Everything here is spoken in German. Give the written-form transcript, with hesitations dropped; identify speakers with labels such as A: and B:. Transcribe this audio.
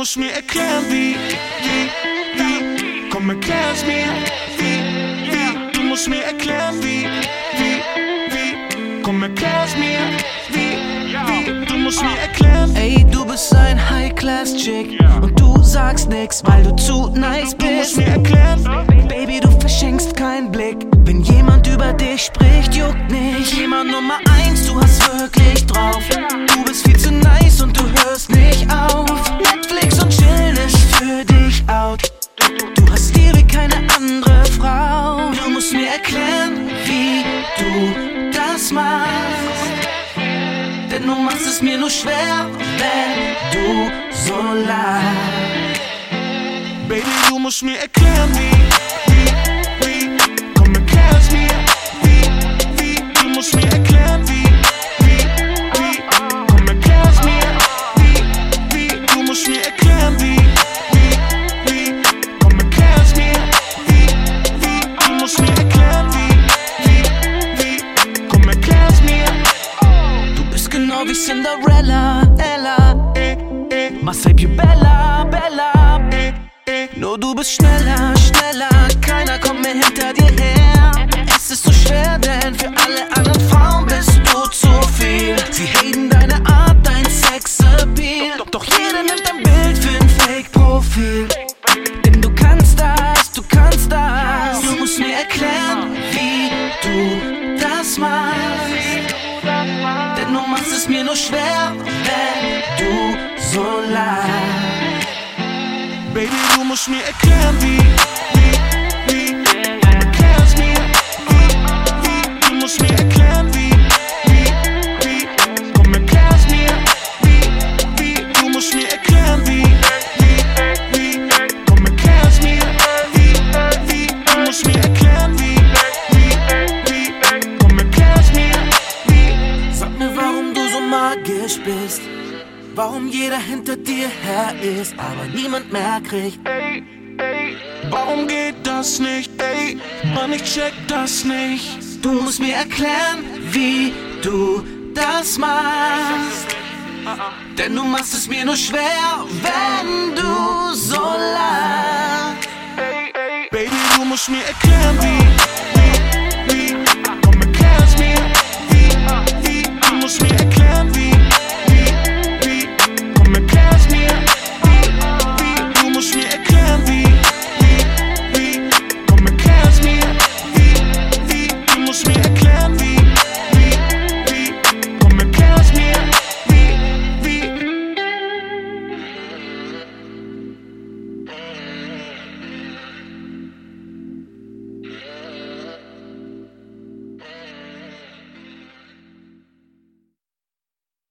A: musst mir erklären, wie. Komm, erklär's mir, wie. Du musst mir erklären, wie. Komm, erklär's mir, wie. Du musst mir erklären.
B: Ey, du bist ein High-Class-Chick und du sagst nix, weil du zu nice bist.
A: Du musst mir erklären,
B: Baby, du verschenkst keinen Blick. Wenn jemand über dich spricht, juckt nicht. Thema Nummer 1, du hast wirklich drauf. Du bist viel zu nice und du hörst nicht auf. Netflix und chillen ist für dich out. Du hast Stil wie keine andere Frau. Du musst mir erklären, wie du das machst. Denn du machst es mir nur schwer, wenn du so lachst.
A: Baby, du musst mir erklären, wie. Komm, erklär's mir, wie. Du musst mir erklären, wie. Komm, erklär's mir, wie. Du musst mir erklären, wie. Komm, erklär's mir, wie. Du musst mir erklären, wie. Komm, erklär's mir.
B: Du bist genau wie Cinderella, Ella. Marseille più bella, bella. Nur du bist schneller, keiner kommt mehr hinter dir her. Es ist so schwer, denn für alle anderen Frauen bist du zu viel. Sie haten deine Art, dein Sexappeal. Doch jeder nimmt ein Bild für ein Fake-Profil. Denn du kannst das. Du musst mir erklären, wie du das machst. Denn du machst es mir nur schwer, wenn du so lachst.
A: Baby, du musst mir erklären, wie. Komm, erklär's mir, wie. Du musst mir erklären, wie. Komm, erklär's mir, wie. Du musst mir erklären, wie. Komm, erklär's mir, wie. Du musst mir erklären, wie. Komm, erklär's mir, wie.
B: Sag mir, warum du so magisch bist. Warum jeder hinter dir her ist, aber niemand mehr kriegt.
A: Warum geht das nicht, ey? Mann, ich check das nicht.
B: Du musst mir erklären, wie du das machst. Denn du machst es mir nur schwer, wenn du so lachst.
A: Baby, du musst mir erklären, wie.